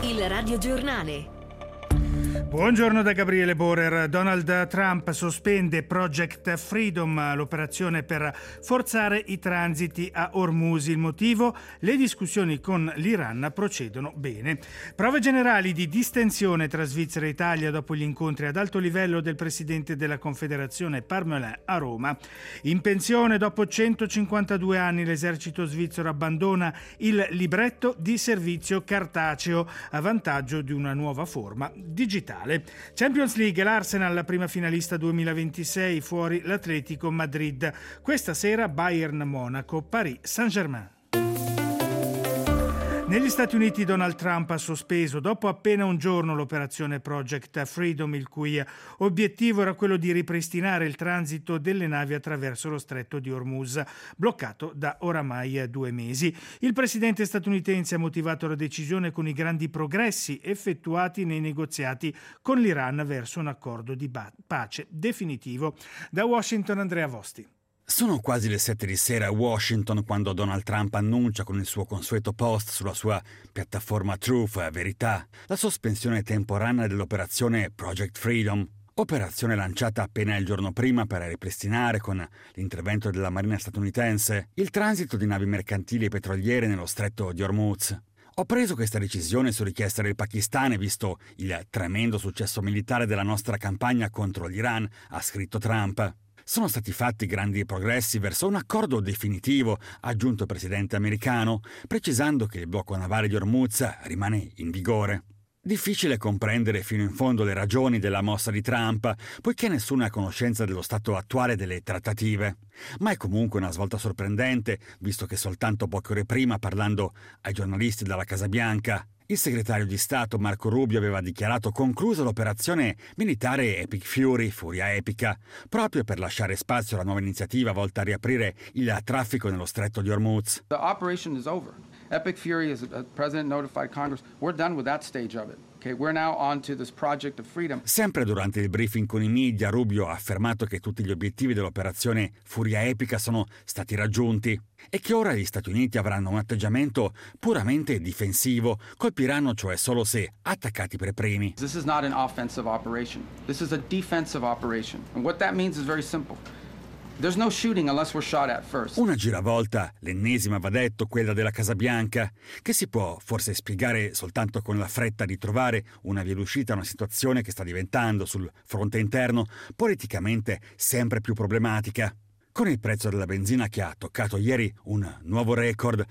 Il radiogiornale. Buongiorno da Gabriele Borer. Donald Trump sospende Project Freedom, l'operazione per forzare i transiti a Hormuz. Il motivo? Le discussioni con l'Iran procedono bene. Prove generali di distensione tra Svizzera e Italia dopo gli incontri ad alto livello del presidente della Confederazione Parmelin a Roma. In pensione dopo 152 anni l'esercito svizzero abbandona il libretto di servizio cartaceo a vantaggio di una nuova forma digitale. Champions League, l'Arsenal la prima finalista 2026, fuori l'Atletico Madrid. Questa sera Bayern Monaco, Paris Saint-Germain. Negli Stati Uniti Donald Trump ha sospeso dopo appena un giorno l'operazione Project Freedom, il cui obiettivo era quello di ripristinare il transito delle navi attraverso lo stretto di Hormuz, bloccato da oramai 2 mesi. Il presidente statunitense ha motivato la decisione con i grandi progressi effettuati nei negoziati con l'Iran verso un accordo di pace definitivo. Da Washington Andrea Vosti. Sono quasi le 7 di sera a Washington quando Donald Trump annuncia con il suo consueto post sulla sua piattaforma Truth, Verità, la sospensione temporanea dell'operazione Project Freedom, operazione lanciata appena il giorno prima per ripristinare, con l'intervento della Marina statunitense, il transito di navi mercantili e petroliere nello stretto di Hormuz. Ho preso questa decisione su richiesta del Pakistan e visto il tremendo successo militare della nostra campagna contro l'Iran, ha scritto Trump. Sono stati fatti grandi progressi verso un accordo definitivo, ha aggiunto il presidente americano, precisando che il blocco navale di Hormuz rimane in vigore. Difficile comprendere fino in fondo le ragioni della mossa di Trump, poiché nessuno è a conoscenza dello stato attuale delle trattative. Ma è comunque una svolta sorprendente, visto che soltanto poche ore prima, parlando ai giornalisti dalla Casa Bianca, il segretario di Stato Marco Rubio aveva dichiarato conclusa l'operazione militare Epic Fury, Furia Epica, proprio per lasciare spazio alla nuova iniziativa volta a riaprire il traffico nello stretto di Hormuz. The operation is over. Epic Fury, as the President notified Congress, we're done with that stage of it. Okay, we're now on to this Project of Freedom. Sempre durante il briefing con i media, Rubio ha affermato che tutti gli obiettivi dell'operazione Furia Epica sono stati raggiunti e che ora gli Stati Uniti avranno un atteggiamento puramente difensivo, colpiranno cioè solo se attaccati per primi. This is not an offensive operation. This is a defensive operation. And what that means is very simple. There's no shooting unless we're shot at first. Una giravolta, l'ennesima va detto, quella della Casa Bianca, che si può forse spiegare soltanto con la fretta di trovare una via d'uscita a una situazione che sta diventando sul fronte interno politicamente sempre più problematica. Con il prezzo della benzina che ha toccato ieri un nuovo record,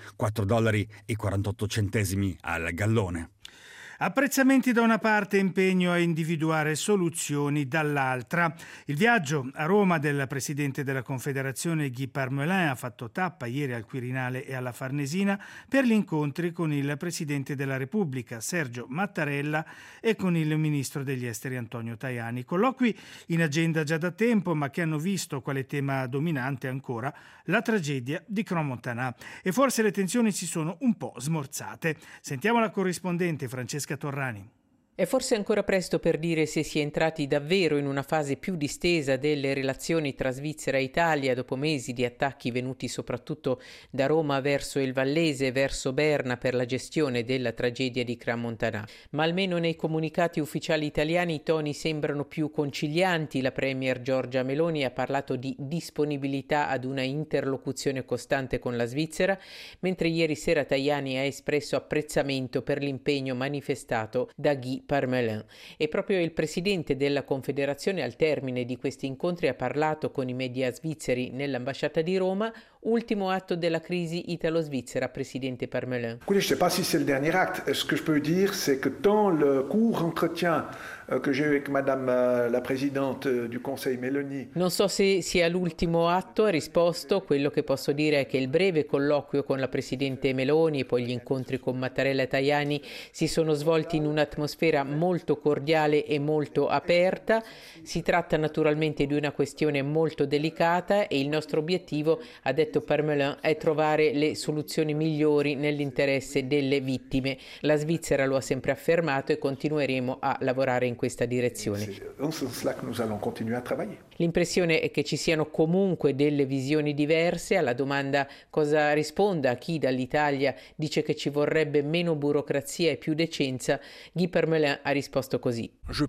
$4,48 al gallone. Apprezzamenti da una parte, impegno a individuare soluzioni dall'altra. Il viaggio a Roma del presidente della Confederazione Guy Parmelin ha fatto tappa ieri al Quirinale e alla Farnesina per gli incontri con il presidente della Repubblica Sergio Mattarella e con il ministro degli esteri Antonio Tajani. Colloqui in agenda già da tempo, ma che hanno visto quale tema dominante ancora la tragedia di Crans-Montana. E forse le tensioni si sono un po' smorzate. Sentiamo la corrispondente Francesca Torrani. È forse ancora presto per dire se si è entrati davvero in una fase più distesa delle relazioni tra Svizzera e Italia dopo mesi di attacchi venuti soprattutto da Roma verso il Vallese e verso Berna per la gestione della tragedia di Crans-Montana. Ma almeno nei comunicati ufficiali italiani i toni sembrano più concilianti. La premier Giorgia Meloni ha parlato di disponibilità ad una interlocuzione costante con la Svizzera, mentre ieri sera Tajani ha espresso apprezzamento per l'impegno manifestato da Guy Parmelin. E proprio il presidente della Confederazione al termine di questi incontri ha parlato con i media svizzeri nell'ambasciata di Roma, ultimo atto della crisi italo-svizzera, presidente Parmelin. Je ne sais pas si c'est le dernier acte. Ce que je peux dire, c'est que dans le court entretien que j'ai eu avec Madame la Présidente du Conseil Meloni. Non so se sia l'ultimo atto, ha risposto. Quello che posso dire è che il breve colloquio con la Presidente Meloni e poi gli incontri con Mattarella e Tajani si sono svolti in un'atmosfera molto cordiale e molto aperta. Si tratta naturalmente di una questione molto delicata e il nostro obiettivo, ha detto detto Parmelin, è trovare le soluzioni migliori nell'interesse delle vittime. La Svizzera lo ha sempre affermato e continueremo a lavorare in questa direzione. L'impressione è che ci siano comunque delle visioni diverse. Alla domanda cosa risponda chi dall'Italia dice che ci vorrebbe meno burocrazia e più decenza, Guy Parmelin ha risposto così.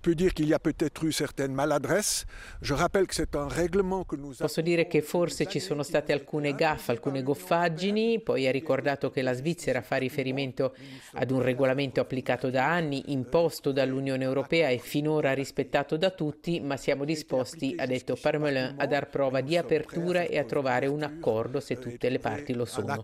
Posso dire che forse ci sono state alcune gaffe, alcune goffaggini, poi ha ricordato che la Svizzera fa riferimento ad un regolamento applicato da anni, imposto dall'Unione Europea e finora rispettato da tutti, ma siamo disposti, ha detto Parmelin, a dar prova di apertura e a trovare un accordo se tutte le parti lo sono.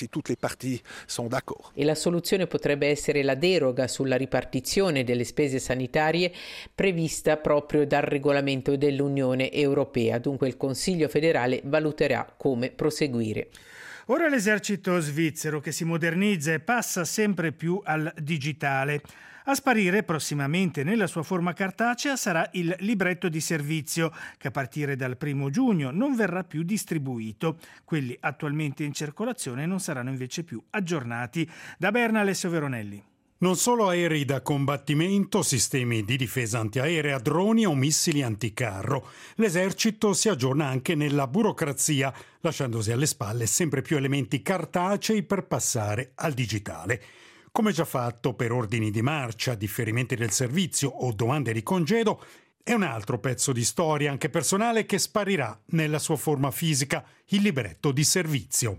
E la soluzione potrebbe essere la deroga sulla ripartizione delle spese sanitarie prevista proprio dal regolamento dell'Unione Europea. Dunque il Consiglio federale valuterà come proseguire. Ora l'esercito svizzero che si modernizza e passa sempre più al digitale. A sparire prossimamente nella sua forma cartacea sarà il libretto di servizio che a partire dal 1 giugno non verrà più distribuito. Quelli attualmente in circolazione non saranno invece più aggiornati. Da Berna, Alessio Veronelli. Non solo aerei da combattimento, sistemi di difesa antiaerea, droni o missili anticarro. L'esercito si aggiorna anche nella burocrazia, lasciandosi alle spalle sempre più elementi cartacei per passare al digitale. Come già fatto per ordini di marcia, differimenti del servizio o domande di congedo, è un altro pezzo di storia, anche personale, che sparirà nella sua forma fisica, il libretto di servizio.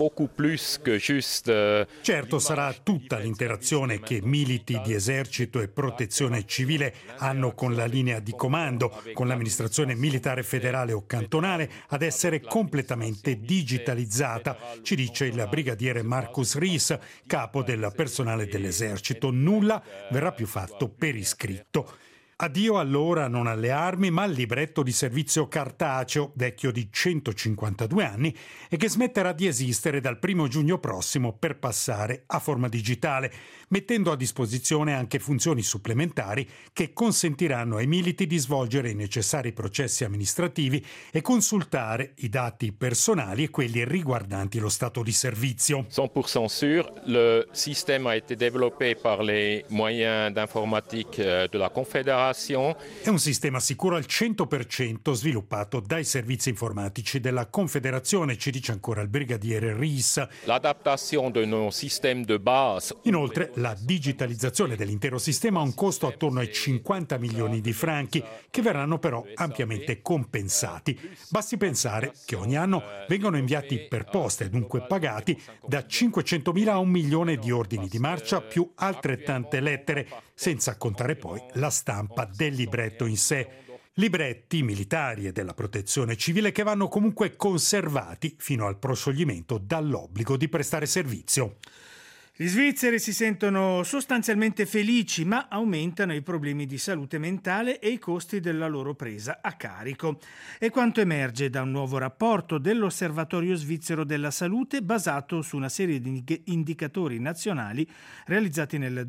Certo, sarà tutta l'interazione che militi di esercito e protezione civile hanno con la linea di comando, con l'amministrazione militare federale o cantonale, ad essere completamente digitalizzata, ci dice il brigadiere Markus Ries, capo del personale dell'esercito. Nulla verrà più fatto per iscritto. Addio allora non alle armi, ma al libretto di servizio cartaceo, vecchio di 152 anni, e che smetterà di esistere dal 1 giugno prossimo per passare a forma digitale, mettendo a disposizione anche funzioni supplementari che consentiranno ai militi di svolgere i necessari processi amministrativi e consultare i dati personali e quelli riguardanti lo stato di servizio. 100% sûr, le système a été développé par les moyens d'informatique de la Confédération. È un sistema sicuro al 100% sviluppato dai servizi informatici della Confederazione, ci dice ancora il brigadiere Ries. L'adaptation de nos systèmes de base. Inoltre, la digitalizzazione dell'intero sistema ha un costo attorno ai 50 milioni di franchi, che verranno però ampiamente compensati. Basti pensare che ogni anno vengono inviati per posta e dunque pagati da 500.000 a 1 milione di ordini di marcia più altrettante lettere, senza contare poi la stampa del libretto in sé. Libretti militari e della protezione civile che vanno comunque conservati fino al proscioglimento dall'obbligo di prestare servizio. Gli svizzeri si sentono sostanzialmente felici, ma aumentano i problemi di salute mentale e i costi della loro presa a carico. È quanto emerge da un nuovo rapporto dell'Osservatorio svizzero della salute basato su una serie di indicatori nazionali realizzati nel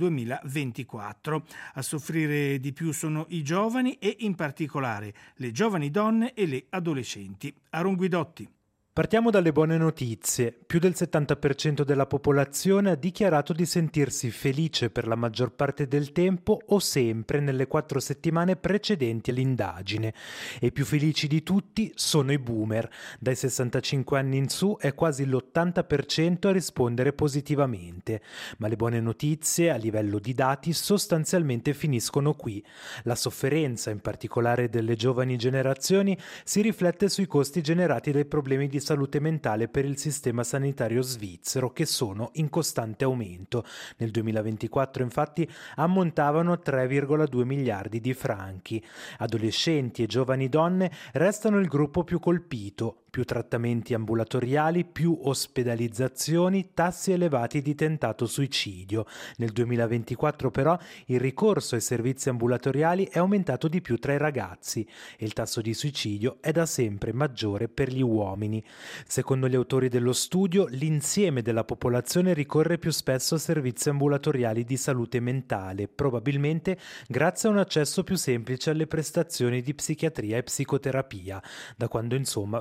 2024. A soffrire di più sono i giovani e in particolare le giovani donne e le adolescenti. Aaron Guidotti. Partiamo dalle buone notizie. Più del 70% della popolazione ha dichiarato di sentirsi felice per la maggior parte del tempo o sempre nelle 4 settimane precedenti all'indagine. E i più felici di tutti sono i boomer. Dai 65 anni in su è quasi l'80% a rispondere positivamente. Ma le buone notizie a livello di dati sostanzialmente finiscono qui. La sofferenza, in particolare delle giovani generazioni, si riflette sui costi generati dai problemi di salute mentale per il sistema sanitario svizzero, che sono in costante aumento. Nel 2024 infatti ammontavano a 3,2 miliardi di franchi. Adolescenti e giovani donne restano il gruppo più colpito. Più trattamenti ambulatoriali, più ospedalizzazioni, tassi elevati di tentato suicidio. Nel 2024 però il ricorso ai servizi ambulatoriali è aumentato di più tra i ragazzi e il tasso di suicidio è da sempre maggiore per gli uomini. Secondo gli autori dello studio, l'insieme della popolazione ricorre più spesso a servizi ambulatoriali di salute mentale, probabilmente grazie a un accesso più semplice alle prestazioni di psichiatria e psicoterapia, da quando insomma vengono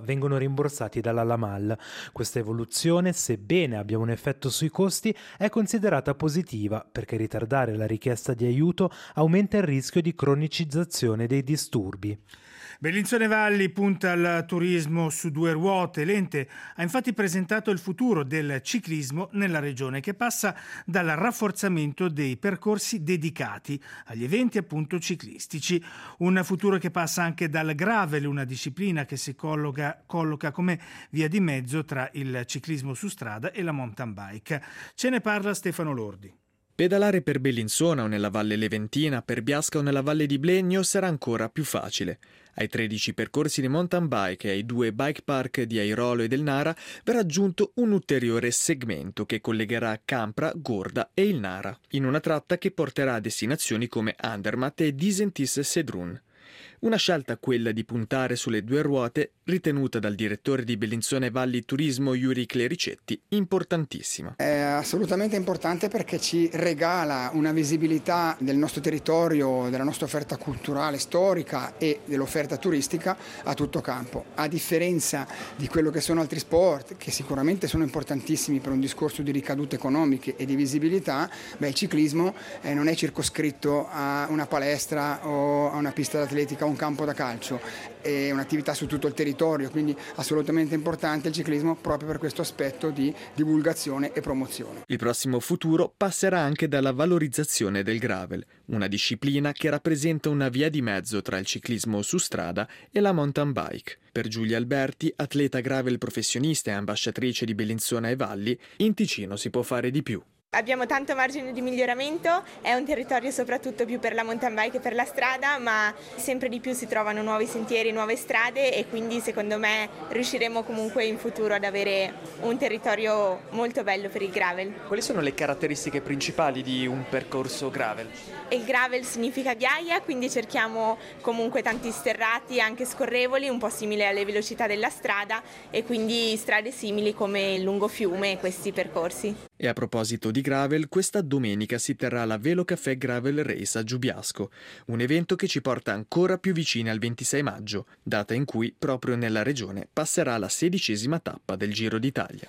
rimborsati dalla Lamal. Questa evoluzione, sebbene abbia un effetto sui costi, è considerata positiva perché ritardare la richiesta di aiuto aumenta il rischio di cronicizzazione dei disturbi. Bellinzone Valli punta al turismo su due ruote. L'ente ha infatti presentato il futuro del ciclismo nella regione, che passa dal rafforzamento dei percorsi dedicati agli eventi appunto ciclistici. Un futuro che passa anche dal gravel, una disciplina che si colloca come via di mezzo tra il ciclismo su strada e la mountain bike. Ce ne parla Stefano Lordi. Pedalare per Bellinzona o nella Valle Leventina, per Biasca o nella Valle di Blegno sarà ancora più facile. Ai 13 percorsi di mountain bike e ai 2 bike park di Airolo e del Nara verrà aggiunto un ulteriore segmento che collegherà Campra, Gorda e il Nara, in una tratta che porterà a destinazioni come Andermatt e Disentis-Sedrun. Una scelta, quella di puntare sulle due ruote, ritenuta dal direttore di Bellinzona Valli Turismo Yuri Clericetti importantissima. È assolutamente importante perché ci regala una visibilità del nostro territorio, della nostra offerta culturale, storica e dell'offerta turistica a tutto campo. A differenza di quello che sono altri sport, che sicuramente sono importantissimi per un discorso di ricadute economiche e di visibilità, il ciclismo non è circoscritto a una palestra o a una pista d'atletica o un campo da calcio, è un'attività su tutto il territorio, quindi assolutamente importante il ciclismo proprio per questo aspetto di divulgazione e promozione. Il prossimo futuro passerà anche dalla valorizzazione del gravel, una disciplina che rappresenta una via di mezzo tra il ciclismo su strada e la mountain bike. Per Giulia Alberti, atleta gravel professionista e ambasciatrice di Bellinzona e Valli, in Ticino si può fare di più. Abbiamo tanto margine di miglioramento, è un territorio soprattutto più per la mountain bike e per la strada, ma sempre di più si trovano nuovi sentieri, nuove strade e quindi secondo me riusciremo comunque in futuro ad avere un territorio molto bello per il gravel. Quali sono le caratteristiche principali di un percorso gravel? Il gravel significa ghiaia, quindi cerchiamo comunque tanti sterrati anche scorrevoli, un po' simili alle velocità della strada e quindi strade simili come il lungofiume e questi percorsi. E a proposito di gravel, questa domenica si terrà la Velo Café Gravel Race a Giubiasco, un evento che ci porta ancora più vicini al 26 maggio, data in cui proprio nella regione passerà la 16ª tappa del Giro d'Italia.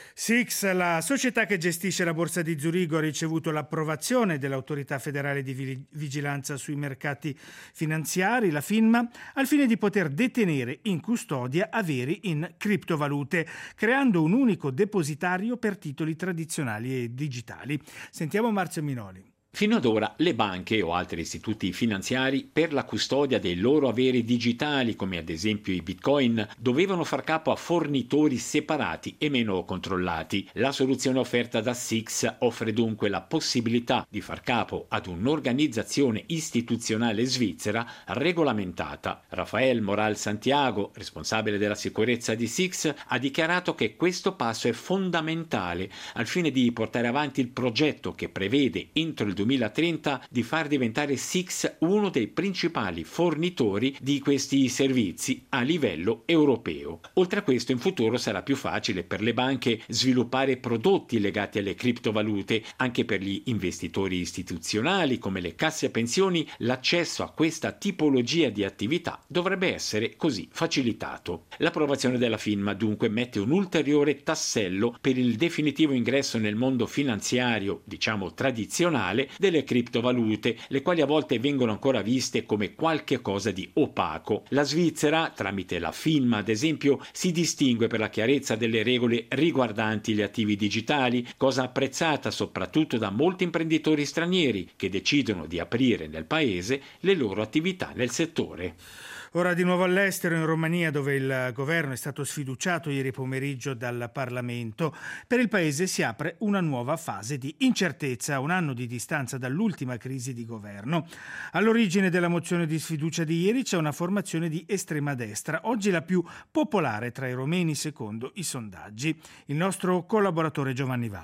SIX, la società che gestisce la borsa di Zurigo, ha ricevuto l'approvazione dell'autorità federale di vigilanza sui mercati finanziari, la FINMA, al fine di poter detenere in custodia averi in criptovalute, creando un unico depositario per titoli tradizionali e digitali. Sentiamo Marzio Minoli. Fino ad ora le banche o altri istituti finanziari, per la custodia dei loro averi digitali, come ad esempio i bitcoin, dovevano far capo a fornitori separati e meno controllati. La soluzione offerta da SIX offre dunque la possibilità di far capo ad un'organizzazione istituzionale svizzera regolamentata. Rafael Moral Santiago, responsabile della sicurezza di SIX, ha dichiarato che questo passo è fondamentale al fine di portare avanti il progetto che prevede entro il 2030 di far diventare SIX uno dei principali fornitori di questi servizi a livello europeo. Oltre a questo, in futuro sarà più facile per le banche sviluppare prodotti legati alle criptovalute. Anche per gli investitori istituzionali come le casse pensioni, l'accesso a questa tipologia di attività dovrebbe essere così facilitato. L'approvazione della FINMA dunque mette un ulteriore tassello per il definitivo ingresso nel mondo finanziario, diciamo tradizionale, delle criptovalute, le quali a volte vengono ancora viste come qualche cosa di opaco. La Svizzera, tramite la FINMA ad esempio, si distingue per la chiarezza delle regole riguardanti gli attivi digitali, cosa apprezzata soprattutto da molti imprenditori stranieri che decidono di aprire nel paese le loro attività nel settore. Ora di nuovo all'estero, in Romania, dove il governo è stato sfiduciato ieri pomeriggio dal Parlamento. Per il paese si apre una nuova fase di incertezza a un anno di distanza dall'ultima crisi di governo. All'origine della mozione di sfiducia di ieri c'è una formazione di estrema destra, oggi la più popolare tra i romeni secondo i sondaggi. Il nostro collaboratore Giovanni Vale.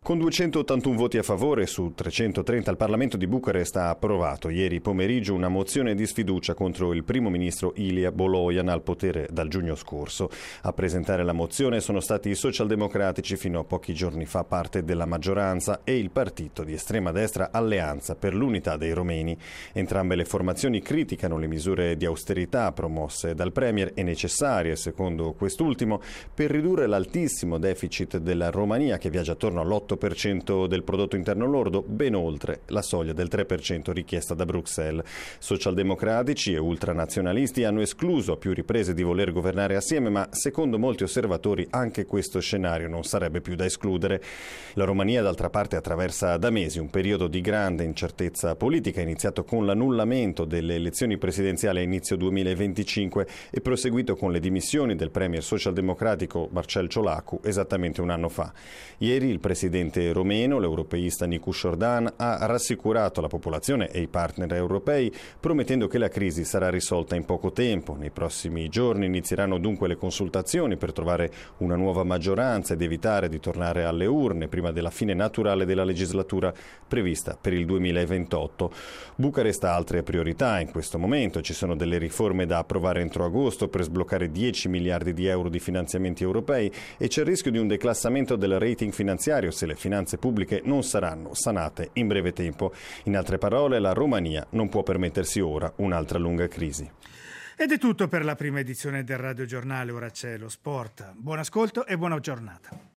Con 281 voti a favore su 330 il Parlamento di Bucarest ha approvato ieri pomeriggio una mozione di sfiducia contro il primo ministro Ilia Boloyan, al potere dal giugno scorso. A presentare la mozione sono stati i socialdemocratici, fino a pochi giorni fa parte della maggioranza, e il partito di estrema destra Alleanza per l'Unità dei Romeni. Entrambe le formazioni criticano le misure di austerità promosse dal Premier e necessarie, secondo quest'ultimo, per ridurre l'altissimo deficit della Romania, che viaggia attorno all'8% del prodotto interno lordo, ben oltre la soglia del 3% richiesta da Bruxelles. Socialdemocratici e ultranazionalisti hanno escluso a più riprese di voler governare assieme, ma secondo molti osservatori anche questo scenario non sarebbe più da escludere. La Romania, d'altra parte, attraversa da mesi un periodo di grande incertezza politica, iniziato con l'annullamento delle elezioni presidenziali a inizio 2025 e proseguito con le dimissioni del premier socialdemocratico Marcel Ciolacu esattamente un anno fa. Ieri il presidente romeno, l'europeista Nicu Jordan, ha rassicurato la popolazione e i partner europei, promettendo che la crisi sarà risolta in poco tempo. Nei prossimi giorni inizieranno dunque le consultazioni per trovare una nuova maggioranza ed evitare di tornare alle urne prima della fine naturale della legislatura prevista per il 2028. Bucarest ha altre priorità in questo momento. Ci sono delle riforme da approvare entro agosto per sbloccare 10 miliardi di euro di finanziamenti europei e c'è il rischio di un declassamento del rating finanziario se le finanze pubbliche non saranno sanate in breve tempo. In altre parole, la Romania non può permettersi ora un'altra lunga crisi. Ed è tutto per la prima edizione del Radio Giornale. Ora c'è lo sport. Buon ascolto e buona giornata.